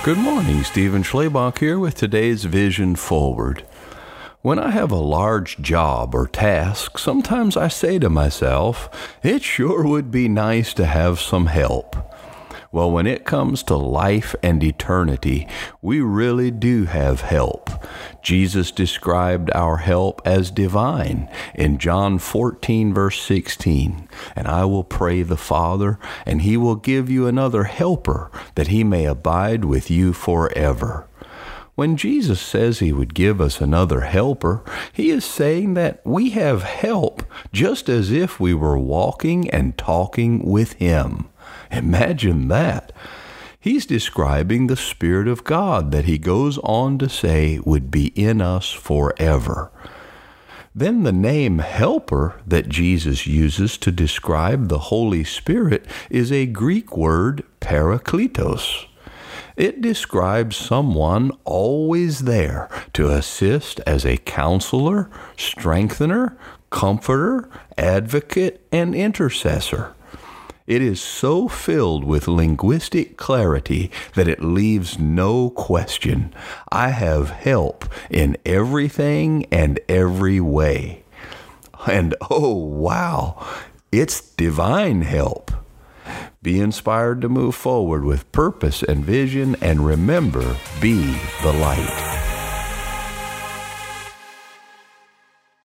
Good morning, Stephen Schlebach here with today's Vision Forward. When I have a large job or task, sometimes I say to myself, it sure would be nice to have some help. Well, when it comes to life and eternity, we really do have help. Jesus described our help as divine in John 14, verse 16. And I will pray the Father, and he will give you another helper, that he may abide with you forever. When Jesus says he would give us another helper, he is saying that we have help just as if we were walking and talking with him. Imagine that. He's describing the Spirit of God that he goes on to say would be in us forever. Then the name helper that Jesus uses to describe the Holy Spirit is a Greek word, parakletos. It describes someone always there to assist as a counselor, strengthener, comforter, advocate, and intercessor. It is so filled with linguistic clarity that it leaves no question. I have help in everything and every way. And oh, wow, it's divine help. Be inspired to move forward with purpose and vision, and remember, be the light.